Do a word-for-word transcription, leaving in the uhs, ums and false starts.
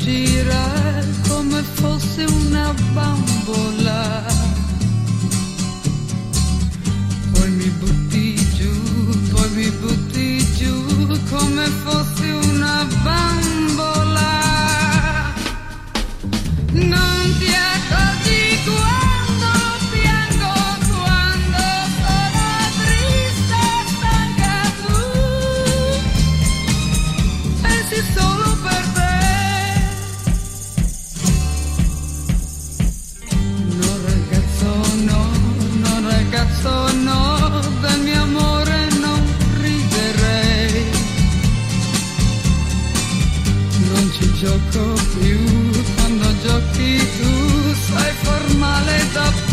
gira come fosse una bambola, poi mi butti giù, poi mi butti giù come fosse una bambola. Non ti accorgi quando piango, quando sono triste e stanca, tu pensi solo per te. No ragazzo no, no ragazzo no, del mio amore non riderei. Non ci gioco più, quando giochi tu sai far male da